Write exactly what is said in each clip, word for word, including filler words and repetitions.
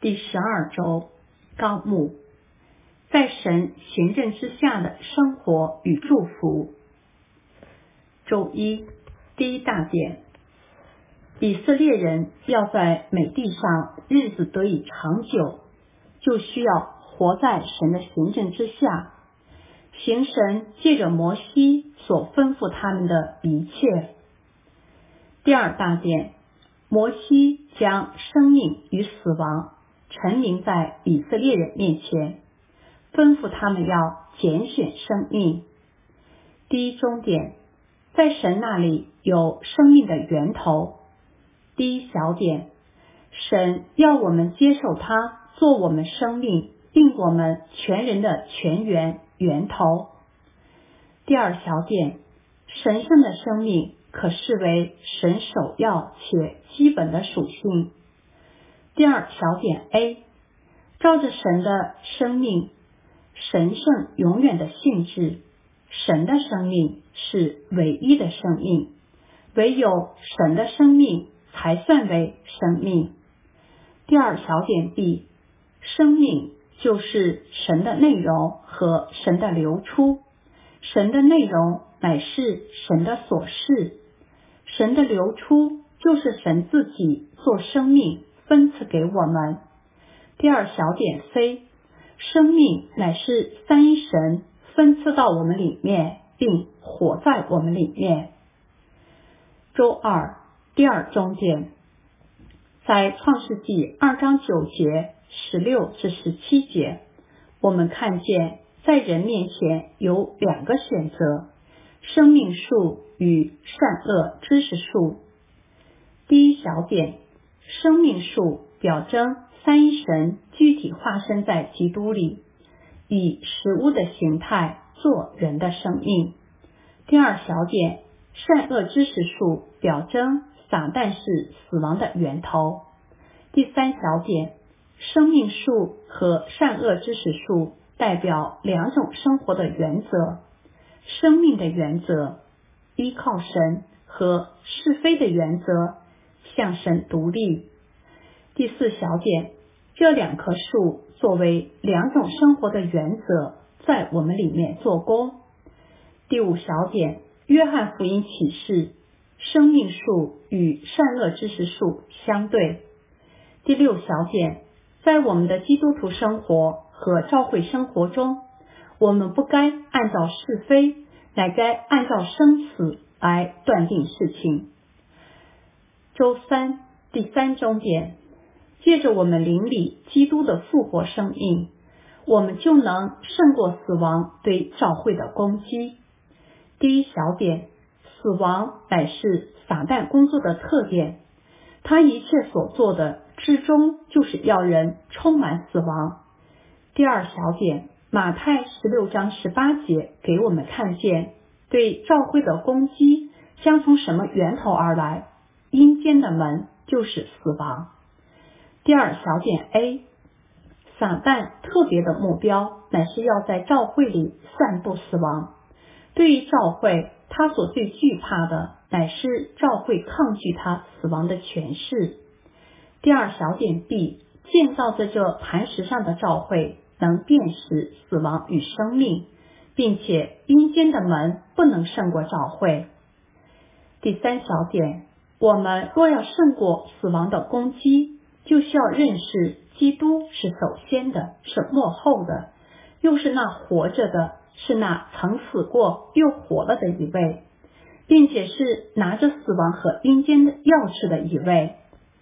第十二周纲目，在神行政之下的生活与祝福。周一，第一大点，以色列人要在美地上日子得以长久，就需要活在神的行政之下，行神借着摩西所吩咐他们的一切。第二大点，摩西将生命与死亡陈明在以色列人面前，吩咐他们要拣选生命。第一中点，在神那里有生命的源头。第一小点，神要我们接受他做我们生命并我们全人的泉源源头。第二小点，神圣的生命可视为神首要且基本的属性。第二小点 A， 照着神的生命神圣永远的性质，神的生命是唯一的生命，唯有神的生命才算为生命。第二小点 B， 生命就是神的内容和神的流出，神的内容乃是神的所示，神的流出就是神自己做生命分赐给我们。第二小点 C， 生命乃是三一神分赐到我们里面并活在我们里面。周二，第二中点，在创世纪二章九节十六至十七节，我们看见在人面前有两个选择，生命树与善恶知识树。第一小点，生命树表征三一神具体化身在基督里，以食物的形态做人的生命。第二小点，善恶知识树表征撒旦是死亡的源头。第三小点，生命树和善恶知识树代表两种生活的原则，生命的原则依靠神和是非的原则向神独立。第四小点，这两棵树作为两种生活的原则在我们里面做工。第五小点，约翰福音启示生命树与善恶知识树相对。第六小点，在我们的基督徒生活和教会生活中，我们不该按照是非，乃该按照生死来断定事情。周三，第三中点，借着我们灵里基督的复活生命，我们就能胜过死亡对教会的攻击。第一小点，死亡乃是撒旦工作的特点，他一切所做的至终就是要人充满死亡。第二小点，马太十六章十八节给我们看见对教会的攻击将从什么源头而来，阴间的门就是死亡。第二小点 A， 撒旦特别的目标乃是要在教会里散布死亡。对于教会，他所最惧怕的乃是教会抗拒他死亡的权势。第二小点 B， 建造在这磐石上的教会能辨识死亡与生命，并且阴间的门不能胜过教会。第三小点，我们若要胜过死亡的攻击，就需要认识基督是首先的，是末后的，又是那活着的，是那曾死过又活了的一位，并且是拿着死亡和阴间的钥匙的一位。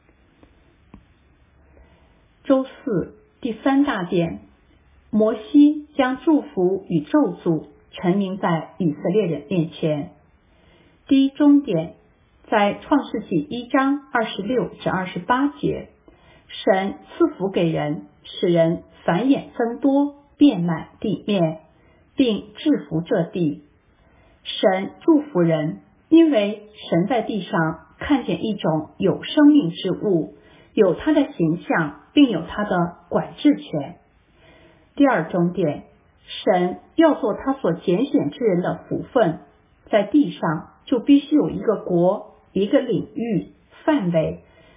周四，第三大点，摩西将祝福与咒诅陈明在以色列人面前。第一中点，在创世纪一章二十六至二十八节，神赐福给人，使人繁衍增多，遍满地面，并制服这地。神祝福人，因为神在地上看见一种有生命之物，有他的形象，并有他的管制权。第二中点，神要做他所拣选之人的福分，在地上就必须有一个国、一个领域、范围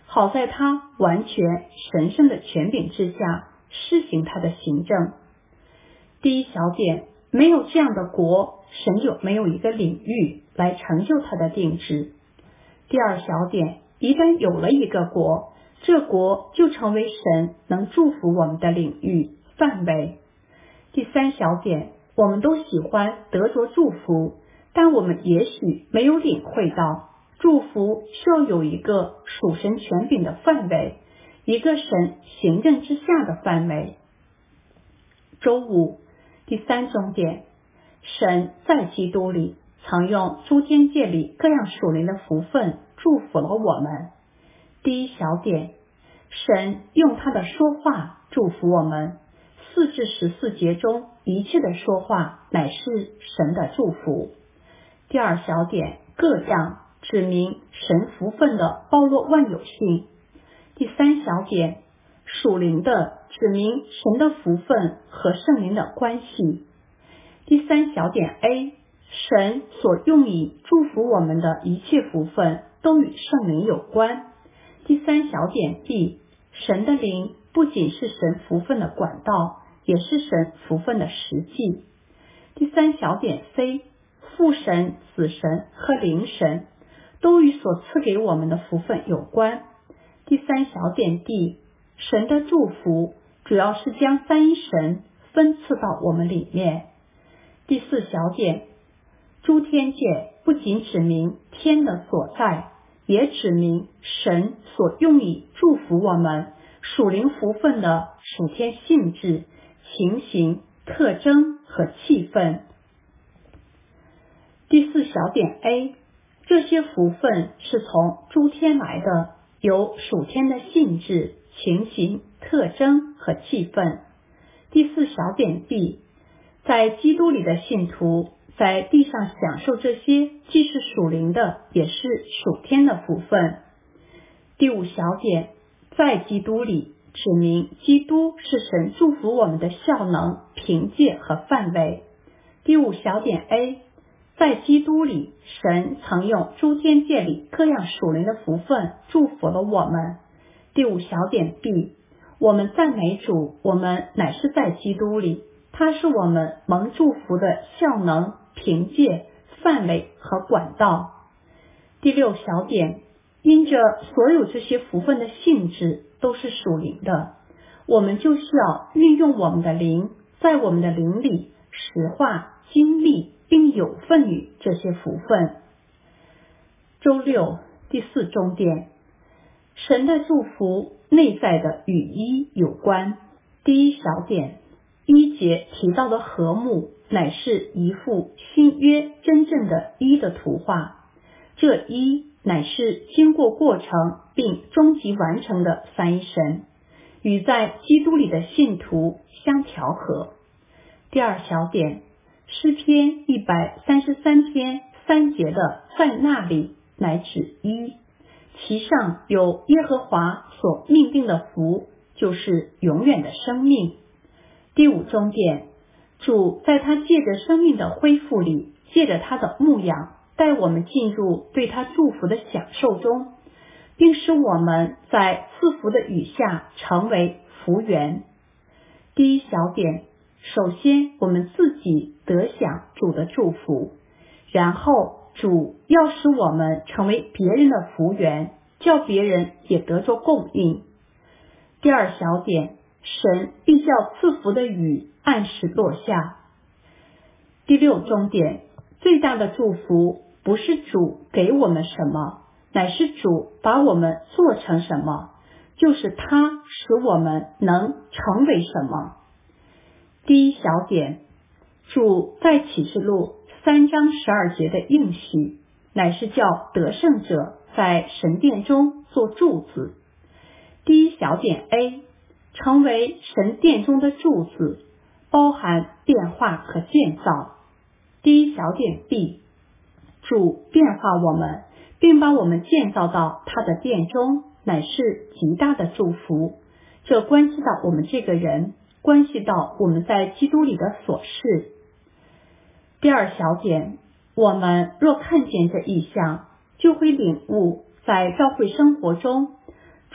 好在他完全神圣的权柄之下施行他的行政。第一小点，没有这样的国，神就没有一个领域来成就他的定旨。第二小点，一旦有了一个国，这国就成为神能祝福我们的领域范围。第三小点，我们都喜欢得着祝福，但我们也许没有领会到祝福需要有一个属神权柄的范围，一个神行政之下的范围。周五，第三重点，神在基督里曾用诸天界里各样属灵的福分祝福了我们。第一小点，神用他的说话祝福我们，四至十四节中一切的说话乃是神的祝福。第二小点，各样指明神福分的包罗万有性。第三小点，属灵的指明神的福分和圣灵的关系。第三小点 A， 神所用以祝福我们的一切福分都与圣灵有关。第三小点 B， 神的灵不仅是神福分的管道，也是神福分的实际。第三小点 C， 父神、子神和灵神都与所赐给我们的福分有关。第三小点 D， 神的祝福主要是将三一神分赐到我们里面。第四小点，诸天界不仅指明天的所在，也指明神所用以祝福我们属灵福分的属天性质、情形、特征和气氛。第四小点 A， 这些福分是从诸天来的，有属天的性质、情形、特征和气氛。第四小点 B， 在基督里的信徒在地上享受这些既是属灵的也是属天的福分。第五小点，在基督里指明基督是神祝福我们的效能、凭借和范围。第五小点 A， 在基督里神曾用诸天界里各样属灵的福分祝福了我们。第五小点 B， 我们赞美主，我们乃是在基督里，他是我们蒙祝福的效能、凭借、范围和管道。第六小点，因着所有这些福分的性质都是属灵的，我们就需要运用我们的灵，在我们的灵里实化、经历并有份于这些福分。周六，第四重点，神的祝福内在的与一有关。第一小点，一节提到的和睦乃是一幅新约真正的一的图画，这一乃是经过过程并终极完成的三一神，与在基督里的信徒相调和。第二小点，诗篇一百三十三篇三节的在那里乃指一，其上有耶和华所命定的福，就是永远的生命。第五重点，主在他借着生命的恢复里，借着他的牧养，带我们进入对他祝福的享受中，并使我们在赐福的雨下成为福源。第一小点，首先我们自己得享主的祝福，然后主要使我们成为别人的福源，叫别人也得着供应。第二小点，神必叫赐福的雨按时落下。第六重点，最大的祝福不是主给我们什么，乃是主把我们做成什么，就是他使我们能成为什么。第一小点，主在启示录三章十二节的应许，乃是叫得胜者在神殿中做柱子。第一小点 A， 成为神殿中的柱子，包含变化和建造。第一小点 B， 主变化我们，并把我们建造到他的殿中，乃是极大的祝福。这关系到我们这个人，关系到我们在基督里的所事。第二小点，我们若看见这异象，就会领悟在教会生活中，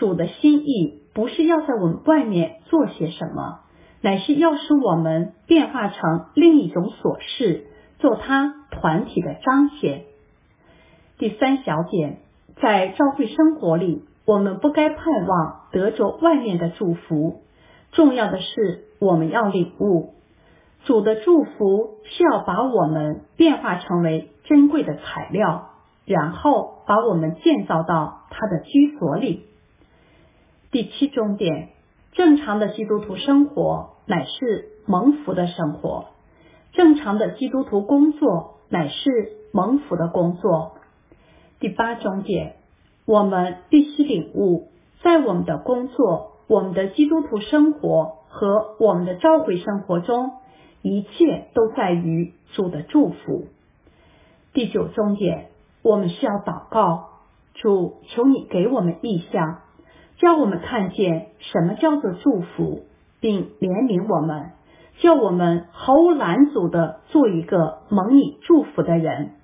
主的心意不是要在我们外面做些什么，乃是要使我们变化成另一种所事，做他团体的彰显。第三小点，在教会生活里，我们不该盼望得着外面的祝福，重要的是我们要领悟，主的祝福是要把我们变化成为珍贵的材料，然后把我们建造到他的居所里。第七重点，正常的基督徒生活乃是蒙福的生活，正常的基督徒工作乃是蒙福的工作。第八重点，我们必须领悟，在我们的工作、我们的基督徒生活和我们的召会生活中，一切都在于主的祝福。第九重点，我们需要祷告，主，求你给我们意象，叫我们看见什么叫做祝福，并怜悯我们，叫我们毫无拦阻地做一个蒙你祝福的人。